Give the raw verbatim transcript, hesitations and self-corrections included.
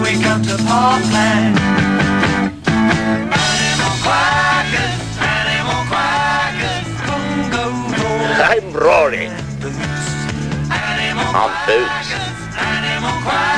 we come to Parkland. Animal quackers, animal quackers, bongo roll. I'm Rory. Animal I'm Boots. quackers, animal quackers.